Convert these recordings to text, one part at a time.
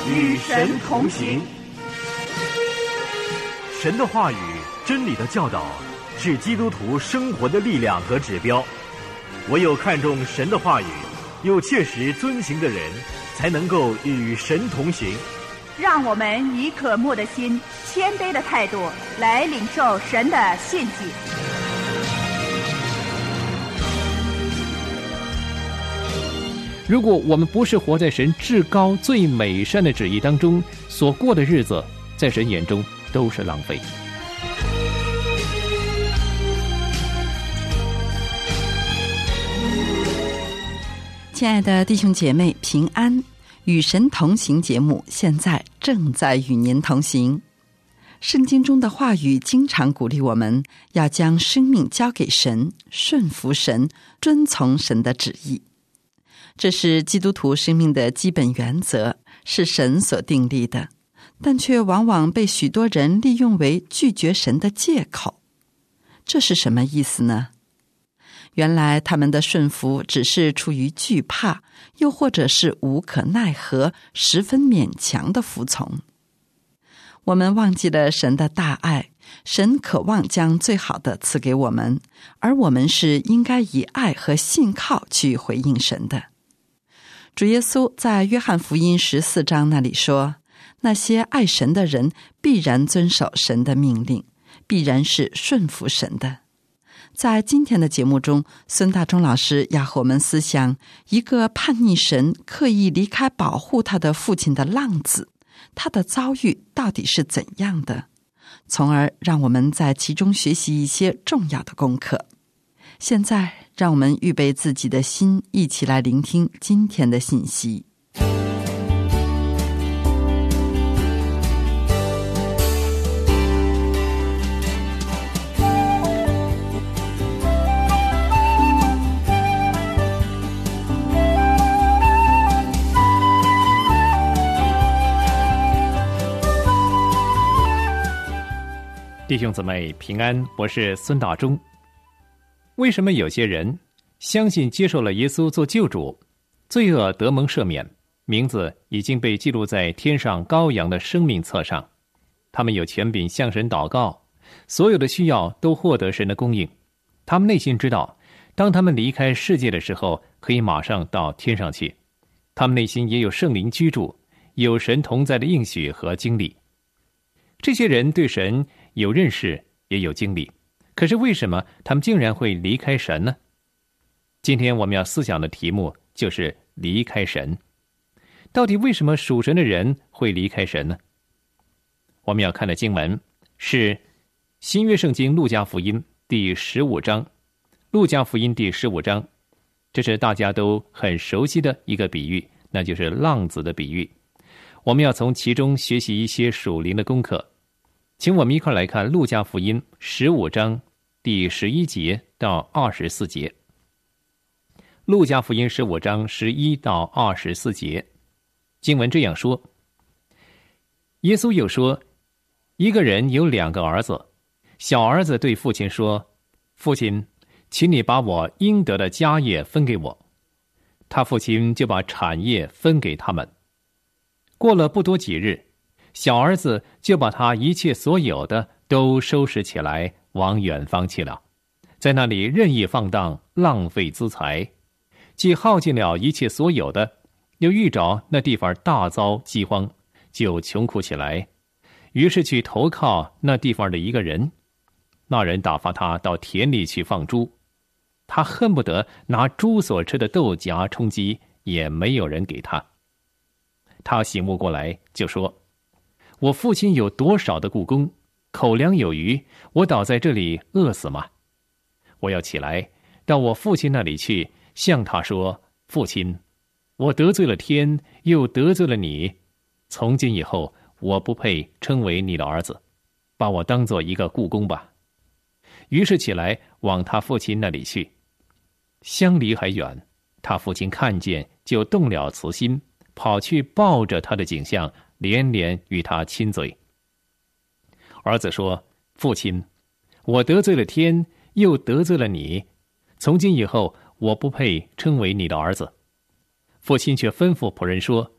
与神同行。 神的话语、真理的教导，是基督徒生活的力量和指标。唯有看重神的话语，又切实遵行的人，才能够与神同行。 让我们以渴慕的心、谦卑的态度来领受神的信息。 如果我们不是活在神至高最美善的旨意当中，所过的日子在神眼中都是浪费。 亲爱的弟兄姐妹平安，与神同行节目现在正在与您同行。圣经中的话语经常鼓励我们要将生命交给神，顺服神，遵从神的旨意。这是基督徒生命的基本原则，是神所订立的，但却往往被许多人利用为拒绝神的借口。这是什么意思呢？原来他们的顺服只是出于惧怕，又或者是无可奈何，十分勉强的服从。我们忘记了神的大爱，神渴望将最好的赐给我们，而我们是应该以爱和信靠去回应神的。主耶稣在约翰福音14章那里说，那些爱神的人必然遵守神的命令，必然是顺服神的。在今天的节目中，孙大中老师要和我们思想一个叛逆神、刻意离开保护他的父亲的浪子，他的遭遇到底是怎样的，从而让我们在其中学习一些重要的功课。现在让我们预备自己的心，一起来聆听今天的信息。 弟兄姊妹平安，我是孙大中。为什么有些人相信接受了耶稣做救主，罪恶得蒙赦免，名字已经被记录在天上羔羊的生命册上，他们有权柄向神祷告，所有的需要都获得神的供应，他们内心知道，当他们离开世界的时候，可以马上到天上去，他们内心也有圣灵居住，有神同在的应许和经历。这些人对神有认识，也有经历，可是为什么他们竟然会离开神呢？今天我们要思想的题目就是离开神。到底为什么属神的人会离开神呢？我们要看的经文是新约圣经路加福音第15章。路加福音第15章，这是大家都很熟悉的一个比喻，那就是浪子的比喻。我们要从其中学习一些属灵的功课。请我们一块来看路加福音15章第11节到24节。路加福音15章11到24节，经文这样说：耶稣又说，一个人有2个儿子，小儿子对父亲说，父亲，请你把我应得的家业分给我。他父亲就把产业分给他们。过了不多几日，小儿子就把他一切所有的都收拾起来，往远方去了，在那里任意放荡，浪费资财，既耗尽了一切所有的，又遇着那地方大遭饥荒，就穷苦起来，于是去投靠那地方的一个人。那人打发他到田里去放猪，他恨不得拿猪所吃的豆荚充饥，也没有人给他。他醒悟过来，就说，我父亲有多少的雇工，口粮有余，我倒在这里饿死吗？我要起来到我父亲那里去，向他说，父亲，我得罪了天，又得罪了你，从今以后我不配称为你的儿子，把我当做一个雇工吧。于是起来往他父亲那里去。相离还远，他父亲看见，就动了慈心，跑去抱着他的颈项，连连与他亲嘴。儿子说，父亲，我得罪了天，又得罪了你，从今以后我不配称为你的儿子。父亲却吩咐仆人说，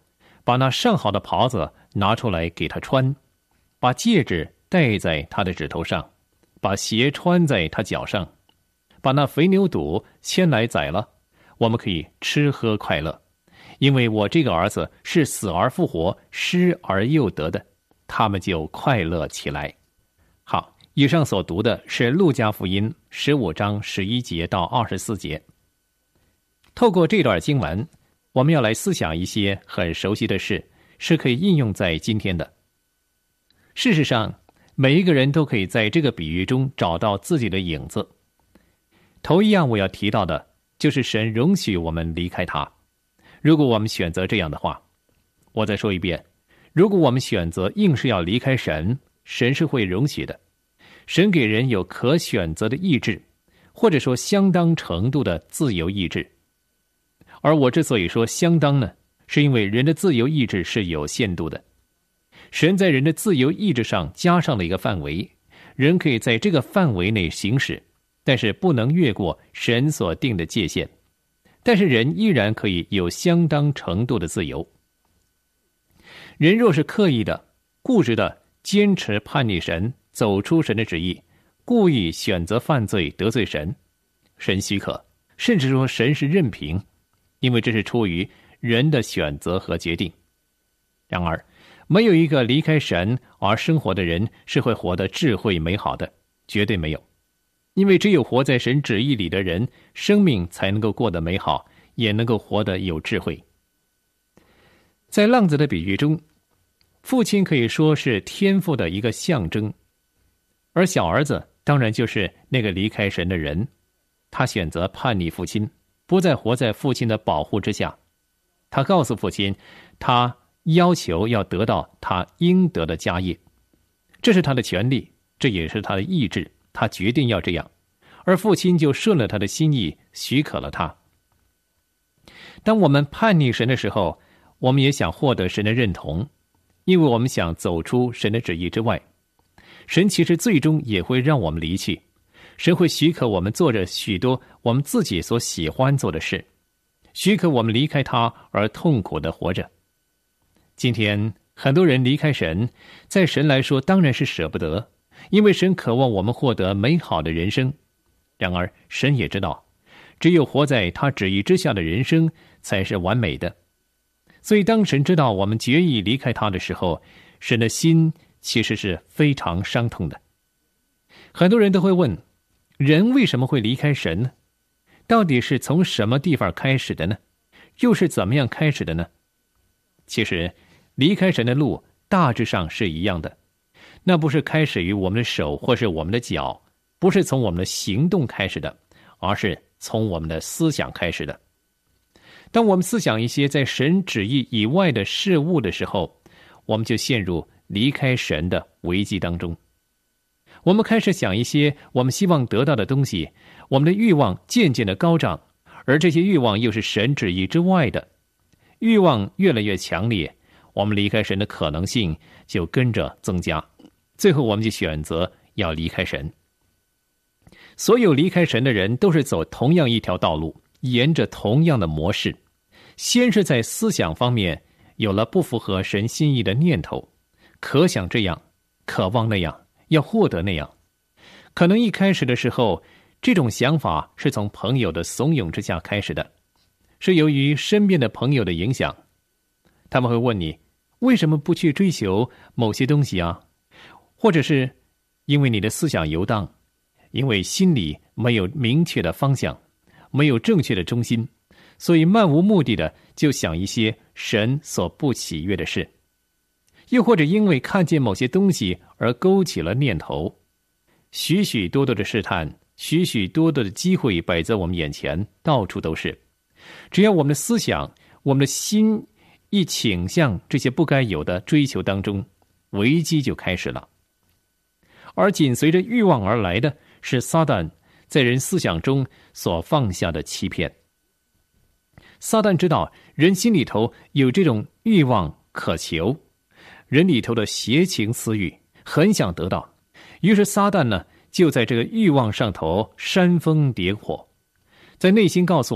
把那上好的袍子拿出来给他穿，把戒指戴在他的指头上，把鞋穿在他脚上，把那肥牛肚牵来宰了，我们可以吃喝快乐，因为我这个儿子是死而复活，失而又得的，他们就快乐起来。好，以上所读的是路加福音15章11节到24节。透过这段经文，我们要来思想一些很熟悉的事，是可以应用在今天的。事实上，每一个人都可以在这个比喻中找到自己的影子。头一样我要提到的就是神容许我们离开他。如果我们选择这样的话，我再说一遍，如果我们选择硬是要离开神，神是会容许的。神给人有可选择的意志，或者说相当程度的自由意志。而我之所以说相当呢，是因为人的自由意志是有限度的。神在人的自由意志上加上了一个范围，人可以在这个范围内行使，但是不能越过神所定的界限。但是人依然可以有相当程度的自由。人若是刻意的、固执的坚持叛逆神，走出神的旨意，故意选择犯罪得罪神，神许可，甚至说神是任凭，因为这是出于人的选择和决定。然而，没有一个离开神而生活的人是会活得智慧美好的，绝对没有。因为只有活在神旨意里的人，生命才能够过得美好，也能够活得有智慧。在浪子的比喻中，父亲可以说是天父的一个象征，而小儿子当然就是那个离开神的人。他选择叛逆父亲，不再活在父亲的保护之下。他告诉父亲，他要求要得到他应得的家业，这是他的权利，这也是他的意志，他决定要这样，而父亲就顺了他的心意，许可了他。当我们叛逆神的时候，我们也想获得神的认同，因为我们想走出神的旨意之外。神其实最终也会让我们离去，神会许可我们做着许多我们自己所喜欢做的事，许可我们离开他而痛苦地活着。今天很多人离开神，在神来说当然是舍不得，因为神渴望我们获得美好的人生。然而神也知道，只有活在他旨意之下的人生才是完美的。所以当神知道我们决意离开他的时候，神的心其实是非常伤痛的。很多人都会问，人为什么会离开神呢？到底是从什么地方开始的呢？又是怎么样开始的呢？其实离开神的路大致上是一样的，那不是开始于我们的手或是我们的脚，不是从我们的行动开始的，而是从我们的思想开始的。当我们思想一些在神旨意以外的事物的时候，我们就陷入离开神的危机当中。我们开始想一些我们希望得到的东西，我们的欲望渐渐的高涨，而这些欲望又是神旨意之外的。欲望越来越强烈，我们离开神的可能性就跟着增加，最后我们就选择要离开神。所有离开神的人都是走同样一条道路，沿着同样的模式。先是在思想方面有了不符合神心意的念头，可想这样，渴望那样，要获得那样。可能一开始的时候，这种想法是从朋友的怂恿之下开始的，是由于身边的朋友的影响。他们会问你，为什么不去追求某些东西啊？或者是因为你的思想游荡，因为心里没有明确的方向，没有正确的中心，所以漫无目的的就想一些神所不喜悦的事。又或者因为看见某些东西而勾起了念头。许许多多的试探，许许多多的机会摆在我们眼前，到处都是。只要我们的思想，我们的心一倾向这些不该有的追求当中，危机就开始了。而紧随着欲望而来的是撒旦在人思想中所放下的欺骗。撒旦知道人心里头有这种欲望渴求，人里头的邪情私欲很想得到，于是撒旦呢就在这个欲望上头煽风点火，在内心告诉我们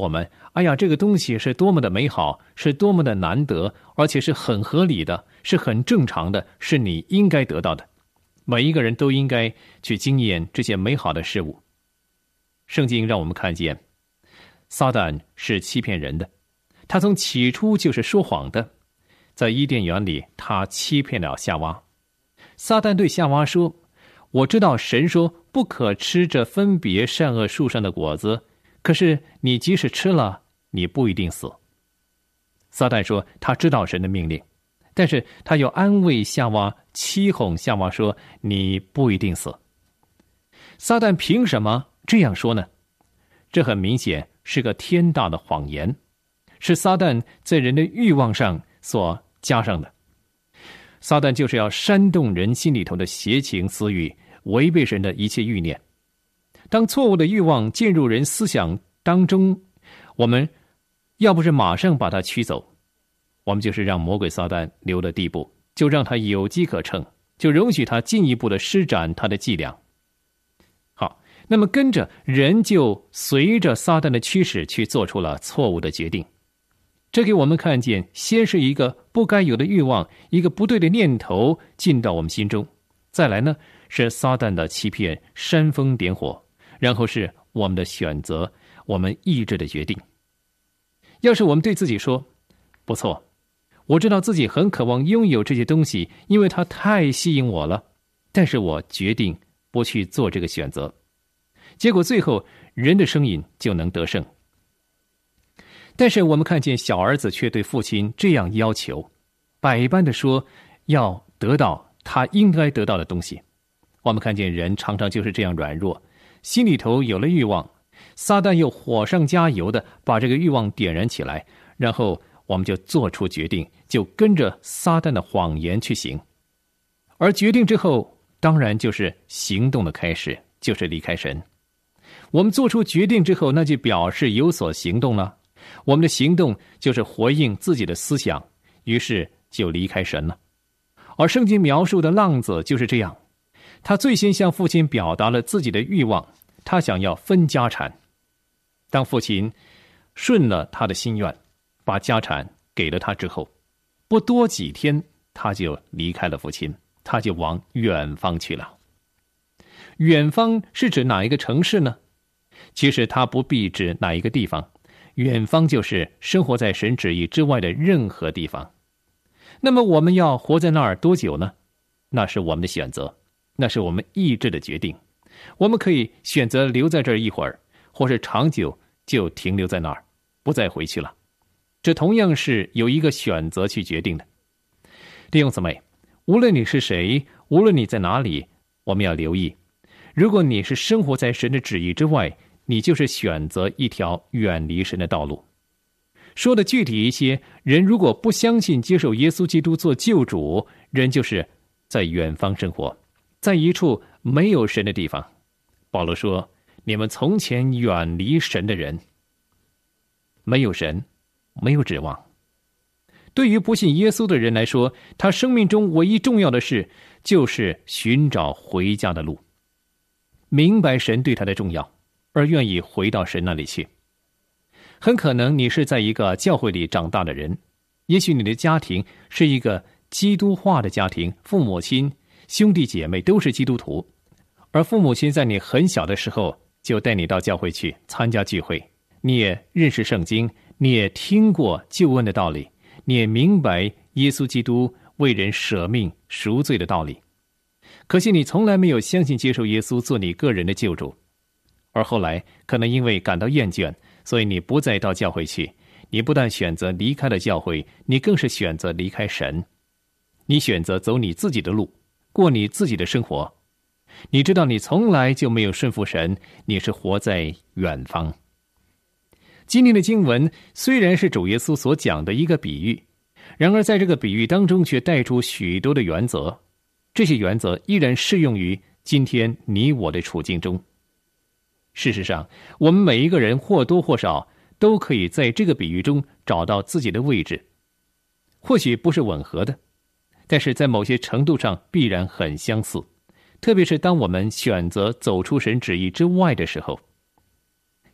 哎呀，这个东西是多么的美好，是多么的难得，而且是很合理的，是很正常的，是你应该得到的。每一个人都应该去经验这些美好的事物。圣经让我们看见，撒旦是欺骗人的，他从起初就是说谎的。在伊甸园里，他欺骗了夏娃。撒旦对夏娃说，我知道神说不可吃这分别善恶树上的果子，可是你即使吃了，你不一定死。撒旦说他知道神的命令，但是他又安慰夏娃，欺哄夏娃说你不一定死。撒旦凭什么这样说呢？这很明显是个天大的谎言，是撒旦在人的欲望上所加上的。撒旦就是要煽动人心里头的邪情私欲，违背神的一切欲念。当错误的欲望进入人思想当中，我们要不是马上把它驱走，我们就是让魔鬼撒旦留了地步，就让他有机可乘，就容许他进一步的施展他的伎俩。好，那么跟着人就随着撒旦的驱使去做出了错误的决定。这给我们看见，先是一个不该有的欲望，一个不对的念头进到我们心中，再来呢是撒旦的欺骗，煽风点火，然后是我们的选择，我们意志的决定。要是我们对自己说，不错，我知道自己很渴望拥有这些东西，因为它太吸引我了，但是我决定不去做这个选择，结果最后人的声音就能得胜。但是我们看见小儿子却对父亲这样要求，百般的说要得到他应该得到的东西。我们看见人常常就是这样软弱，心里头有了欲望，撒旦又火上加油的把这个欲望点燃起来，然后我们就做出决定，就跟着撒旦的谎言去行。而决定之后，当然就是行动的开始，就是离开神。我们做出决定之后，那就表示有所行动了。我们的行动就是回应自己的思想，于是就离开神了。而圣经描述的浪子就是这样，他最先向父亲表达了自己的欲望，他想要分家产。当父亲顺了他的心愿，把家产给了他之后，不多几天他就离开了父亲，他就往远方去了。远方是指哪一个城市呢？其实它不必指哪一个地方，远方就是生活在神旨意之外的任何地方。那么我们要活在那儿多久呢？那是我们的选择，那是我们意志的决定。我们可以选择留在这儿一会儿，或是长久就停留在那儿，不再回去了。这同样是有一个选择去决定的。弟兄姊妹，无论你是谁，无论你在哪里，我们要留意，如果你是生活在神的旨意之外，你就是选择一条远离神的道路。说的具体一些，人如果不相信接受耶稣基督做救主，人就是在远方生活，在一处没有神的地方。保罗说，你们从前远离神的人，没有神，没有指望。对于不信耶稣的人来说，他生命中唯一重要的事就是寻找回家的路，明白神对他的重要，而愿意回到神那里去。很可能你是在一个教会里长大的人，也许你的家庭是一个基督化的家庭，父母亲、兄弟姐妹都是基督徒，而父母亲在你很小的时候就带你到教会去参加聚会，你也认识圣经，你也听过救恩的道理，你也明白耶稣基督为人舍命赎罪的道理。可惜你从来没有相信接受耶稣做你个人的救主，而后来可能因为感到厌倦，所以你不再到教会去。你不但选择离开了教会，你更是选择离开神。你选择走你自己的路，过你自己的生活。你知道你从来就没有顺服神，你是活在远方。今天的经文虽然是主耶稣所讲的一个比喻，然而在这个比喻当中却带出许多的原则，这些原则依然适用于今天你我的处境中。事实上，我们每一个人或多或少都可以在这个比喻中找到自己的位置，或许不是吻合的，但是在某些程度上必然很相似，特别是当我们选择走出神旨意之外的时候。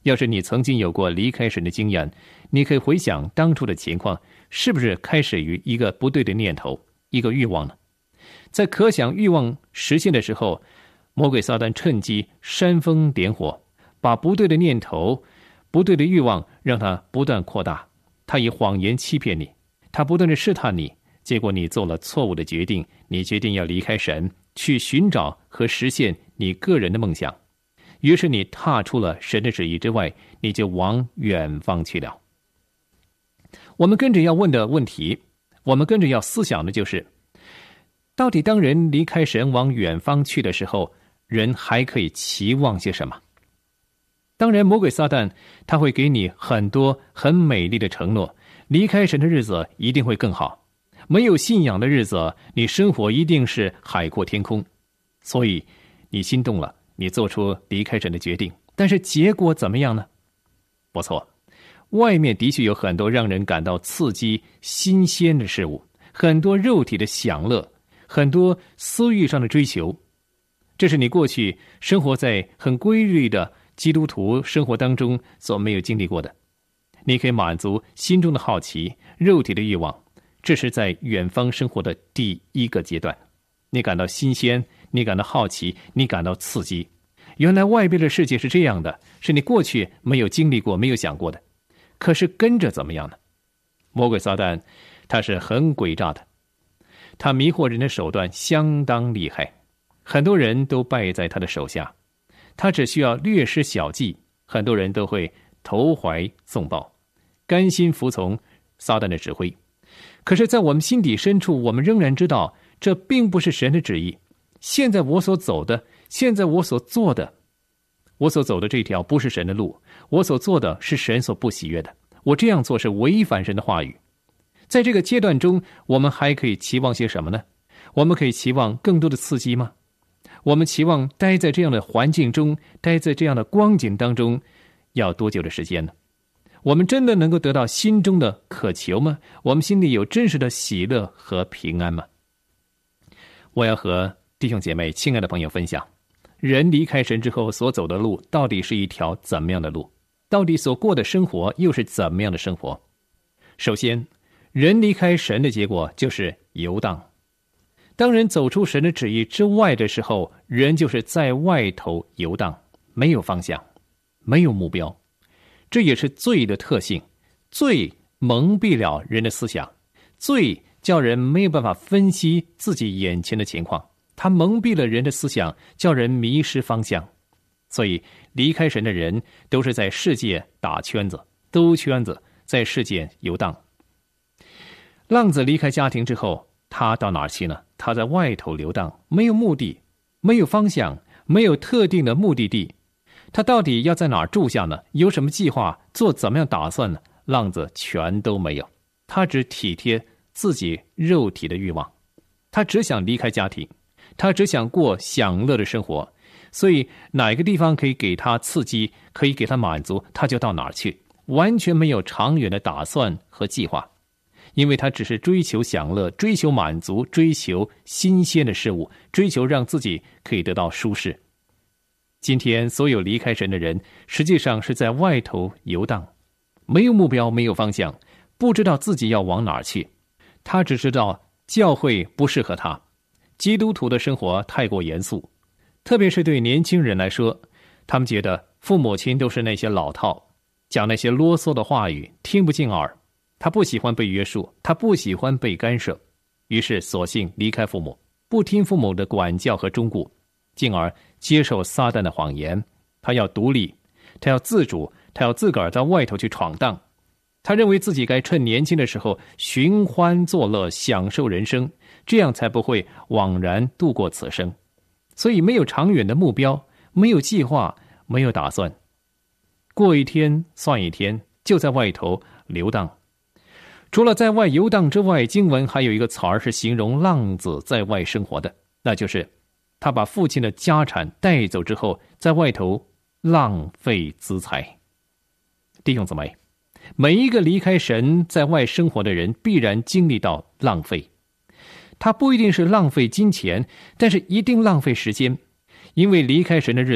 要是你曾经有过离开神的经验，你可以回想当初的情况，是不是开始于一个不对的念头，一个欲望呢？在可想欲望实现的时候，魔鬼撒旦趁机煽风点火，把不对的念头、不对的欲望让它不断扩大。他以谎言欺骗你，他不断的试探你，结果你做了错误的决定，你决定要离开神，去寻找和实现你个人的梦想。于是你踏出了神的旨意之外，你就往远方去了。我们跟着要问的问题，我们跟着要思想的就是，到底当人离开神往远方去的时候，人还可以期望些什么？当然，魔鬼撒旦他会给你很多很美丽的承诺，离开神的日子一定会更好，没有信仰的日子，你生活一定是海阔天空。所以你心动了，你做出离开神的决定，但是结果怎么样呢？不错，外面的确有很多让人感到刺激新鲜的事物，很多肉体的享乐，很多私欲上的追求，这是你过去生活在很规律的基督徒生活当中所没有经历过的。你可以满足心中的好奇、肉体的欲望，这是在远方生活的第一个阶段。你感到新鲜，你感到好奇，你感到刺激。原来外边的世界是这样的，是你过去没有经历过、没有想过的。可是跟着怎么样呢？魔鬼撒旦他是很诡诈的，他迷惑人的手段相当厉害，很多人都败在他的手下。他只需要略施小计，很多人都会投怀送抱，甘心服从撒旦的指挥。可是在我们心底深处，我们仍然知道这并不是神的旨意。现在我所走的，现在我所做的，我所走的这条不是神的路，我所做的是神所不喜悦的，我这样做是违反神的话语。在这个阶段中，我们还可以期望些什么呢？我们可以期望更多的刺激吗？我们期望待在这样的环境中，待在这样的光景当中，要多久的时间呢？我们真的能够得到心中的渴求吗？我们心里有真实的喜乐和平安吗？我要和弟兄姐妹、亲爱的朋友分享，人离开神之后所走的路，到底是一条怎么样的路？到底所过的生活又是怎么样的生活？首先，人离开神的结果就是游荡。当人走出神的旨意之外的时候，人就是在外头游荡，没有方向，没有目标。这也是罪的特性，罪蒙蔽了人的思想，罪叫人没有办法分析自己眼前的情况，它蒙蔽了人的思想，叫人迷失方向。所以离开神的人都是在世界打圈子，兜圈子，在世界游荡。浪子离开家庭之后，他到哪儿去呢？他在外头流荡，没有目的，没有方向，没有特定的目的地。他到底要在哪儿住下呢？有什么计划？做怎么样打算呢？浪子全都没有，他只体贴自己肉体的欲望，他只想离开家庭，他只想过享乐的生活，所以哪个地方可以给他刺激，可以给他满足，他就到哪儿去，完全没有长远的打算和计划。因为他只是追求享乐，追求满足，追求新鲜的事物，追求让自己可以得到舒适。今天所有离开神的人，实际上是在外头游荡，没有目标，没有方向，不知道自己要往哪儿去。他只知道教会不适合他，基督徒的生活太过严肃，特别是对年轻人来说，他们觉得父母亲都是那些老套，讲那些啰嗦的话语，听不进耳。他不喜欢被约束，他不喜欢被干涉，于是索性离开父母，不听父母的管教和忠告，进而接受撒旦的谎言。他要独立，他要自主，他要自个儿在外头去闯荡。他认为自己该趁年轻的时候寻欢作乐，享受人生，这样才不会枉然度过此生。所以没有长远的目标，没有计划，没有打算，过一天算一天，就在外头流荡。除了在外游荡之外，经文还有一个词儿是形容浪子在外生活的，那就是他把父亲的家产带走之后，在外头浪费资财。弟兄姊妹，每一个离开神在外生活的人必然经历到浪费，他不一定是浪费金钱，但是一定浪费时间，因为离开神的日子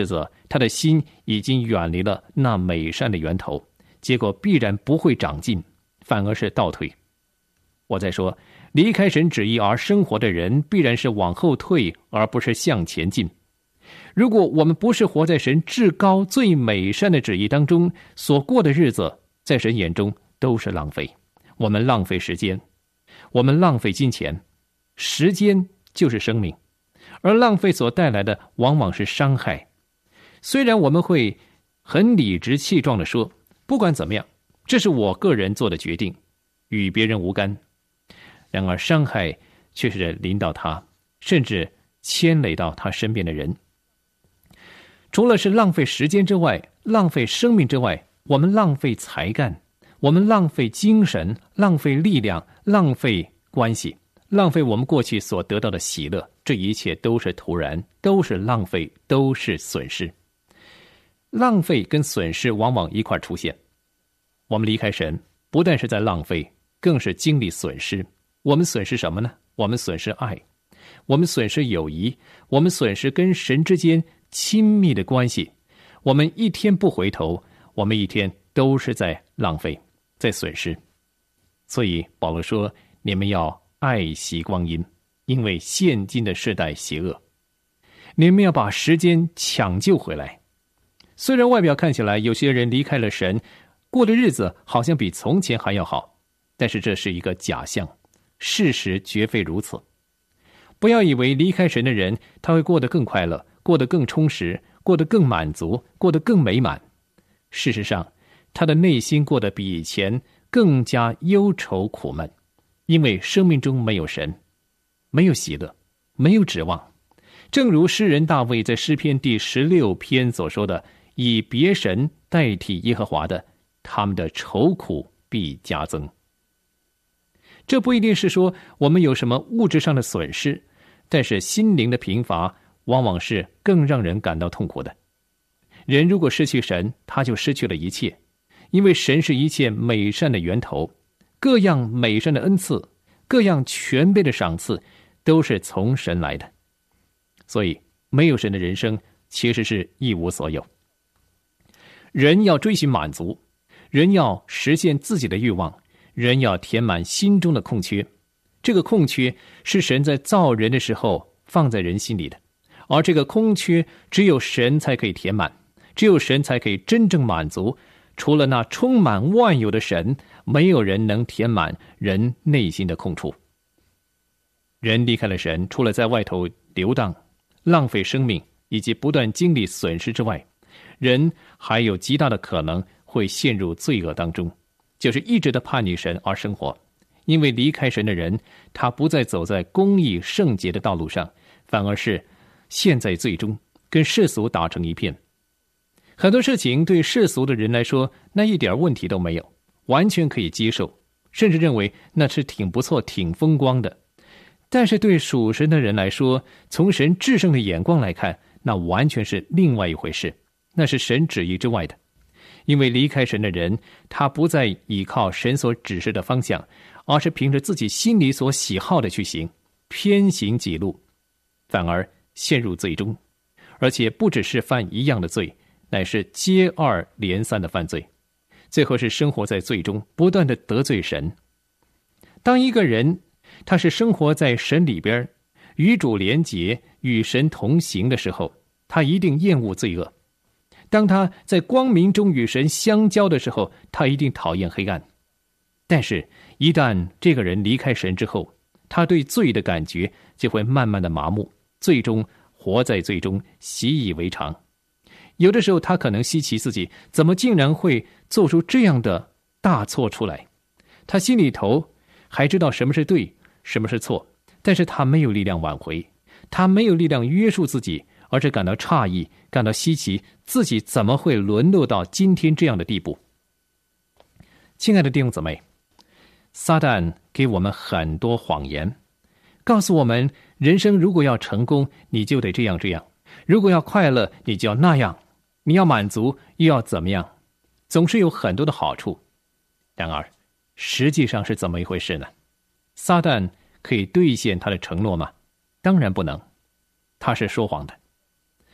他的心已经远离了那美善的源头，结果必然不会长进，反而是倒退。我再说，离开神旨意而生活的人，必然是往后退，而不是向前进。如果我们不是活在神至高最美善的旨意当中，所过的日子在神眼中都是浪费。我们浪费时间，我们浪费金钱，时间就是生命，而浪费所带来的往往是伤害。虽然我们会很理直气壮地说，不管怎么样，这是我个人做的决定，与别人无干。然而伤害却是临到他，甚至牵累到他身边的人。除了是浪费时间之外，浪费生命之外，我们浪费才干，我们浪费精神，浪费力量，浪费关系，浪费我们过去所得到的喜乐，这一切都是徒然，都是浪费，都是损失。浪费跟损失往往一块出现。我们离开神，不但是在浪费，更是经历损失。我们损失什么呢？我们损失爱，我们损失友谊，我们损失跟神之间亲密的关系。我们一天不回头，我们一天都是在浪费，在损失。所以保罗说，你们要爱惜光阴，因为现今的世代邪恶。你们要把时间抢救回来。虽然外表看起来有些人离开了神，过的日子好像比从前还要好，但是这是一个假象，事实绝非如此。不要以为离开神的人他会过得更快乐，过得更充实，过得更满足，过得更美满。事实上，他的内心过得比以前更加忧愁苦闷，因为生命中没有神，没有喜乐，没有指望。正如诗人大卫在诗篇第16篇所说的，以别神代替耶和华的，他们的愁苦必加增。这不一定是说我们有什么物质上的损失，但是心灵的贫乏往往是更让人感到痛苦的。人如果失去神，他就失去了一切，因为神是一切美善的源头，各样美善的恩赐，各样全备的赏赐，都是从神来的。所以没有神的人生其实是一无所有。人要追寻满足，人要实现自己的欲望，人要填满心中的空缺。这个空缺是神在造人的时候放在人心里的，而这个空缺只有神才可以填满，只有神才可以真正满足。除了那充满万有的神，没有人能填满人内心的空处。人离开了神，除了在外头流荡，浪费生命以及不断经历损失之外，人还有极大的可能会陷入罪恶当中，就是一直的叛逆神而生活。因为离开神的人，他不再走在公义圣洁的道路上，反而是陷在罪中，跟世俗打成一片。很多事情对世俗的人来说，那一点问题都没有，完全可以接受，甚至认为那是挺不错，挺风光的。但是对属神的人来说，从神至圣的眼光来看，那完全是另外一回事，那是神旨意之外的。因为离开神的人，他不再依靠神所指示的方向，而是凭着自己心里所喜好的去行，偏行己路，反而陷入罪中。而且不只是犯一样的罪，乃是接二连三的犯罪，最后是生活在罪中，不断的得罪神。当一个人他是生活在神里边，与主连结，与神同行的时候，他一定厌恶罪恶。当他在光明中与神相交的时候，他一定讨厌黑暗。但是一旦这个人离开神之后，他对罪的感觉就会慢慢的麻木，最终活在罪中，习以为常。有的时候他可能稀奇自己怎么竟然会做出这样的大错出来，他心里头还知道什么是对，什么是错，但是他没有力量挽回，他没有力量约束自己，而是感到诧异，感到稀奇，自己怎么会沦落到今天这样的地步。亲爱的弟兄姊妹，撒旦给我们很多谎言，告诉我们人生如果要成功，你就得这样这样，如果要快乐，你就要那样，你要满足又要怎么样，总是有很多的好处。然而实际上是怎么一回事呢？撒旦可以兑现他的承诺吗？当然不能，他是说谎的。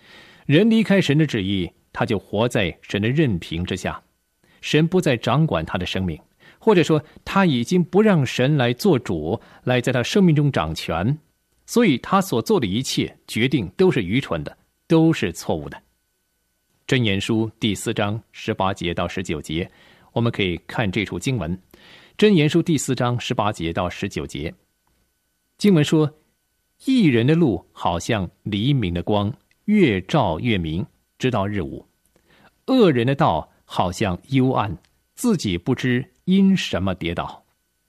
人离开神的旨意，他就活在神的任凭之下，神不再掌管他的生命，或者说他已经不让神来做主，来在他生命中掌权，所以他所做的一切决定都是愚蠢的，都是错误的。箴言书第4章18节到19节，我们可以看这处经文。箴言书第4章18节到19节，经文说，义人的路好像黎明的光，越照越明，直到日午。恶人的道好像幽暗，自己不知因什么跌倒。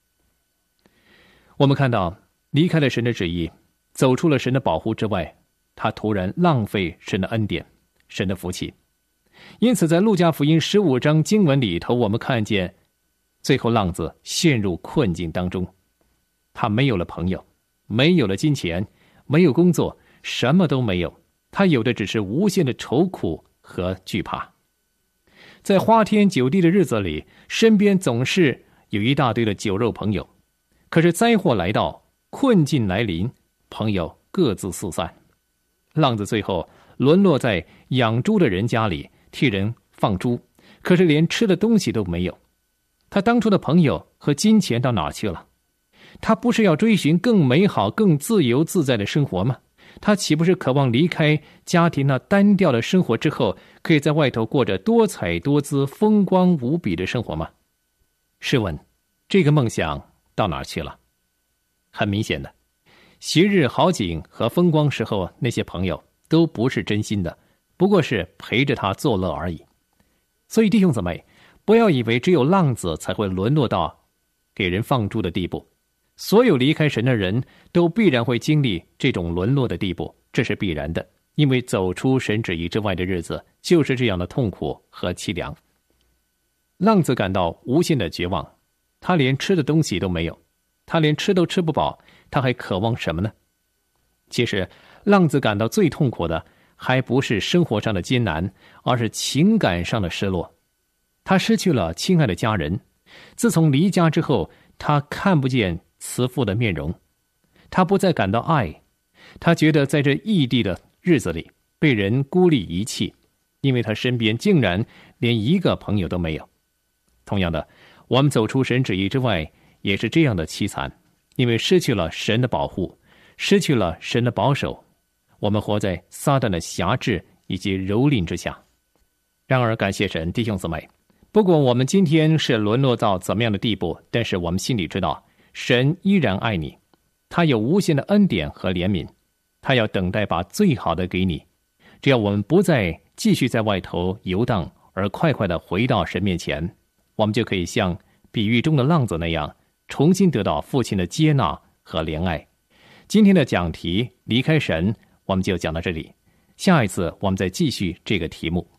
我们看到，离开了神的旨意，走出了神的保护之外，他突然浪费神的恩典，神的福气。因此在路加福音15章经文里头，我们看见最后浪子陷入困境当中，他没有了朋友，没有了金钱，没有工作，什么都没有，他有的只是无限的愁苦和惧怕。在花天酒地的日子里，身边总是有一大堆的酒肉朋友，可是灾祸来到，困境来临，朋友各自四散。浪子最后沦落在养猪的人家里，替人放猪，可是连吃的东西都没有。他当初的朋友和金钱到哪去了？他不是要追寻更美好更自由自在的生活吗？他岂不是渴望离开家庭那单调的生活之后，可以在外头过着多彩多姿风光无比的生活吗？试问这个梦想到哪去了？很明显的，昔日好景和风光时候那些朋友都不是真心的，不过是陪着他作乐而已。所以弟兄姊妹，不要以为只有浪子才会沦落到给人放猪的地步，所有离开神的人都必然会经历这种沦落的地步，这是必然的，因为走出神旨意之外的日子就是这样的痛苦和凄凉。浪子感到无限的绝望，他连吃的东西都没有，他连吃都吃不饱，他还渴望什么呢？其实浪子感到最痛苦的还不是生活上的艰难，而是情感上的失落。他失去了亲爱的家人，自从离家之后，他看不见慈父的面容，他不再感到爱，他觉得在这异地的日子里被人孤立遗弃，因为他身边竟然连一个朋友都没有。同样的，我们走出神旨意之外也是这样的凄惨，因为失去了神的保护，失去了神的保守，我们活在撒旦的辖制以及蹂躏之下。然而感谢神，弟兄姊妹，不管我们今天是沦落到怎么样的地步，但是我们心里知道神依然爱你，他有无限的恩典和怜悯，他要等待把最好的给你。只要我们不再继续在外头游荡，而快快地回到神面前，我们就可以像比喻中的浪子那样，重新得到父亲的接纳和怜爱。今天的讲题离开神，我们就讲到这里，下一次我们再继续这个题目。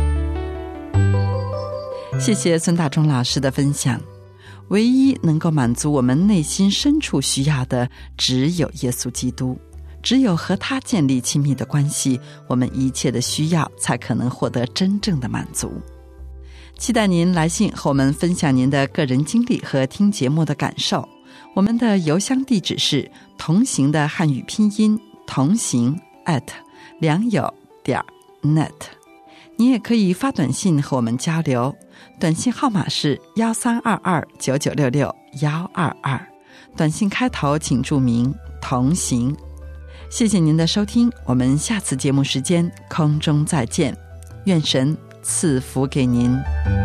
谢谢孙大中老师的分享。唯一能够满足我们内心深处需要的，只有耶稣基督。只有和他建立亲密的关系，我们一切的需要才可能获得真正的满足。期待您来信和我们分享您的个人经历和听节目的感受。我们的邮箱地址是同行的汉语拼音同行@良友.net。你也可以发短信和我们交流，短信号码是13229966-122，短信开头请注明同行。谢谢您的收听，我们下次节目时间空中再见，愿神赐福给您。